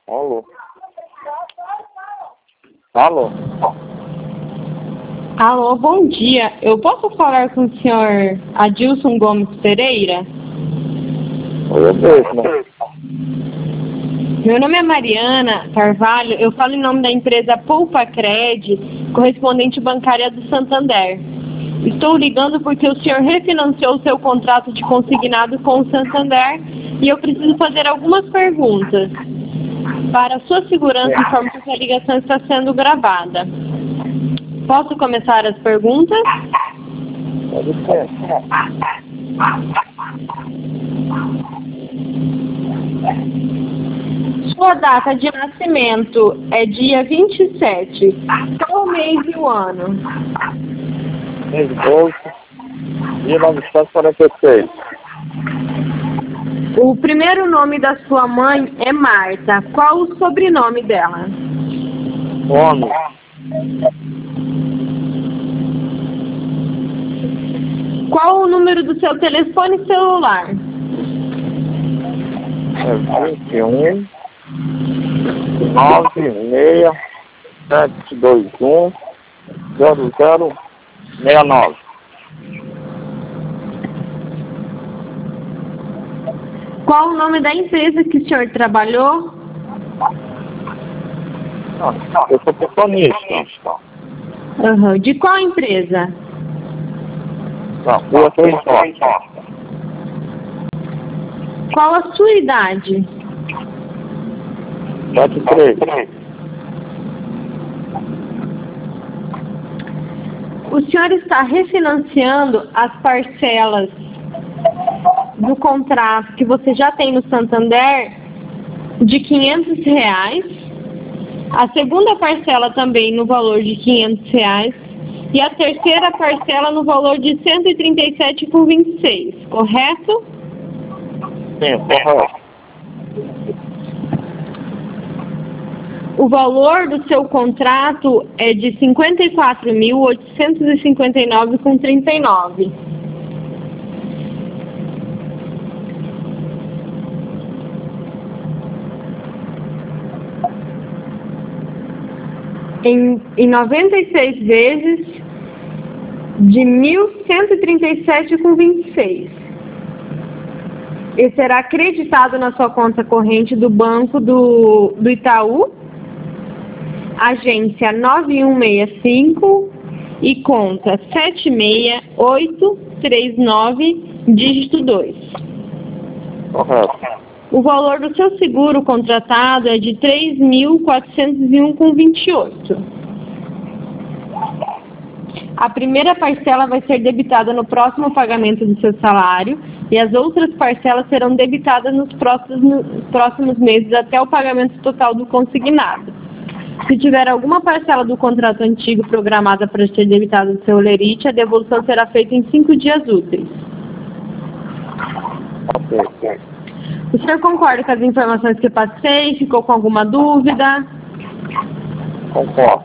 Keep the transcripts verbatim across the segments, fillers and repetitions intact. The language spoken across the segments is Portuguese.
Alô? Alô? Alô, bom dia. Eu posso falar com o senhor Adilson Gomes Pereira? Eu mesmo. Meu nome é Mariana Carvalho, eu falo em nome da empresa Poupa Cred, correspondente bancária do Santander. Estou ligando porque o senhor refinanciou o seu contrato de consignado com o Santander e eu preciso fazer algumas perguntas. Para sua segurança, informo que a ligação está sendo gravada. Posso começar as perguntas? Pode ser. Sua data de nascimento é dia vinte e sete. Qual o mês e o ano? Mês doze, mil novecentos e quarenta e seis. O primeiro nome da sua mãe é Marta. Qual o sobrenome dela? Gomes. Qual o número do seu telefone celular? É vinte e um, nove seis, sete dois um, zero zero seis nove. Qual o nome da empresa que o senhor trabalhou? Ah, eu sou pensionista. Uhum. De qual empresa? Da rua Três Roças. Qual a sua idade? Sete três. O senhor está refinanciando as parcelas do contrato que você já tem no Santander de quinhentos reais, a segunda parcela também no valor de quinhentos reais e a terceira parcela no valor de cento e trinta e sete reais com vinte e seis, correto? Sim, correto. O valor do seu contrato é de cinquenta e quatro mil oitocentos e cinquenta e nove reais com trinta e nove. Em, em noventa e seis vezes de mil cento e trinta e sete reais com vinte e seis. E será acreditado na sua conta corrente do Banco do, do Itaú, agência nove um seis cinco e conta sete seis oito três nove, dígito dois. Correto. O valor do seu seguro contratado é de três mil quatrocentos e um reais com vinte e oito. A primeira parcela vai ser debitada no próximo pagamento do seu salário e as outras parcelas serão debitadas nos próximos, nos próximos meses até o pagamento total do consignado. Se tiver alguma parcela do contrato antigo programada para ser debitada do seu lerite, a devolução será feita em cinco dias úteis. Ok, ok. O senhor concorda com as informações que passei? Ficou com alguma dúvida? Concordo.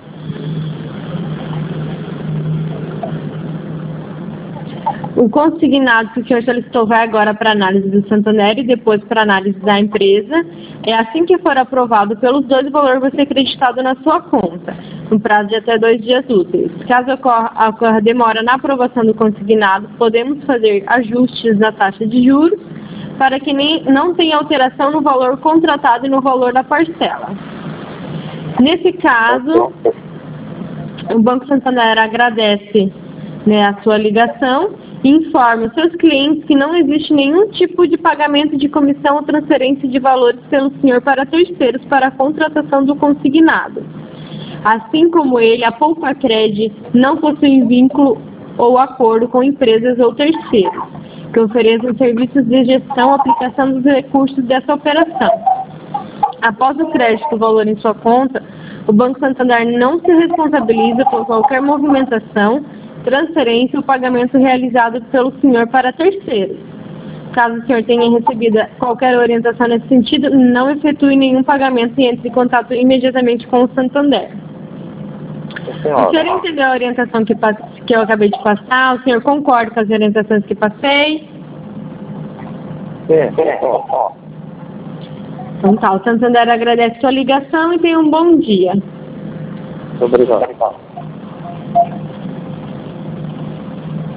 O consignado que o senhor solicitou vai agora para análise do Santander e depois para análise da empresa. É assim que for aprovado pelos dois, o valor vai ser acreditado na sua conta, no prazo de até dois dias úteis. Caso ocorra, ocorra demora na aprovação do consignado, podemos fazer ajustes na taxa de juros para que nem, não tenha alteração no valor contratado e no valor da parcela. Nesse caso, o Banco Santander agradece, né, a sua ligação e informa os seus clientes que não existe nenhum tipo de pagamento de comissão ou transferência de valores pelo senhor para terceiros para a contratação do consignado. Assim como ele, a Poupa Cred não possui vínculo ou acordo com empresas ou terceiros que ofereçam serviços de gestão ou aplicação dos recursos dessa operação. Após o crédito do valor em sua conta, o Banco Santander não se responsabiliza por qualquer movimentação, transferência ou pagamento realizado pelo senhor para terceiros. Caso o senhor tenha recebido qualquer orientação nesse sentido, não efetue nenhum pagamento e entre em contato imediatamente com o Santander. O senhor entendeu a orientação que, que eu acabei de passar? O senhor concorda com as orientações que passei? Sim, concordo. Então tá, o Santander agradece sua ligação e tenha um bom dia. Muito obrigado.